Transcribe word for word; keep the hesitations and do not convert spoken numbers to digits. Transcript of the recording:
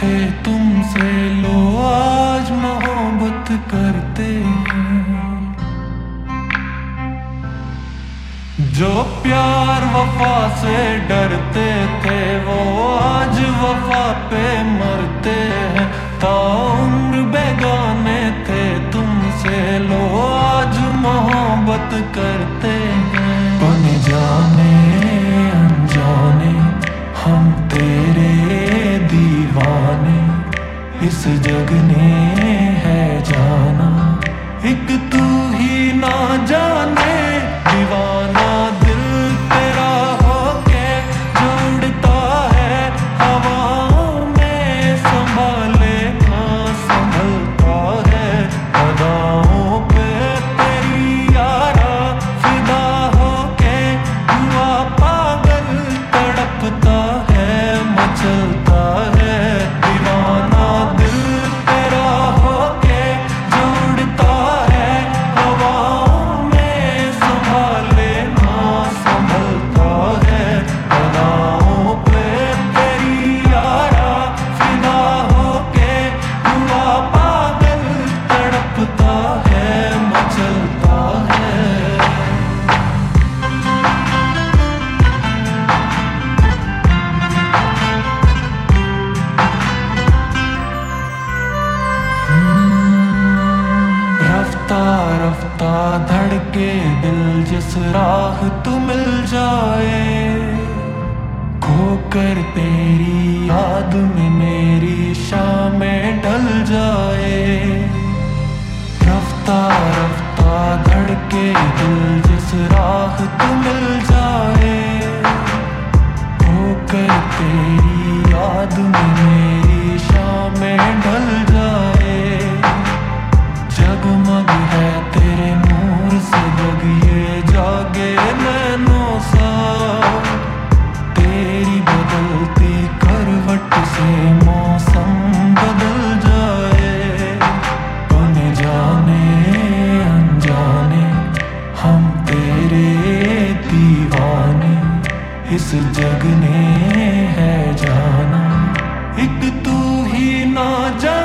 थे तुमसे, लो आज मोहब्बत करते हैं। जो प्यार वफा से डरते थे वो आज वफा पे मरते हैं। ताउम्र बेगाने थे तुमसे, लो आज मोहब्बत करते हैं। बन जाने अनजाने हम तेरे दीवाने, इस जग ने है जाना एक तू ही ना जाने। दीवाना दिल तेरा होके जो उड़ता है हवाओं में, संभाले ना संभलता है अदाओं पे तेरी यारा। फिदा होके हुआ पागल, तड़पता है मचलता है। दीवाना दिल तेरा होके जो उड़ता है हवाओं में, संभाले ना संभलता है अदाओं पे तेरी यारा। फिदा होके हुआ पागल, तड़पता है मचलता है। रफ्ता रफ्ता धड़के दिल, जिस राह तू मिल जाए, खोकर तेरी याद में मेरी शामें ढल जाए। रफ्ता रफ्ता धड़के दिल, जिस राह तू मिल जाए, खोकर तेरी याद में मेरी शामें ढल जाए। जगमग है तेरे नूर से जग ये जागे नैनों सा, तेरी बदलती करवट से मौसम बदल जाए। बन जाने अनजाने हम तेरे दीवाने, इस जग ने है जाना एक तू ही ना जाने।